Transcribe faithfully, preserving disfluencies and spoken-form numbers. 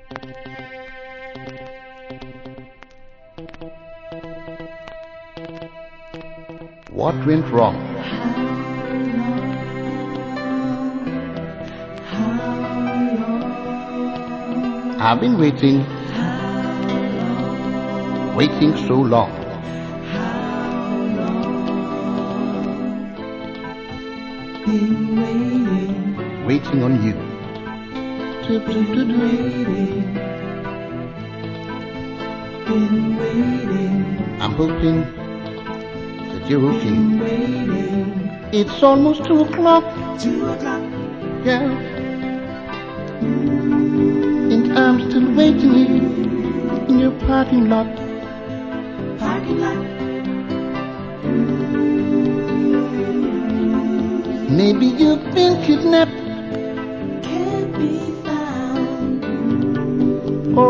What went wrong? I've been waiting, waiting so long. Been waiting, waiting on you. been waiting, been waiting, I'm hoping that you're okay. been waiting. It's almost two o'clock, Two o'clock, yeah, and I'm still waiting here in your parking lot. parking lot. Maybe you've been kidnapped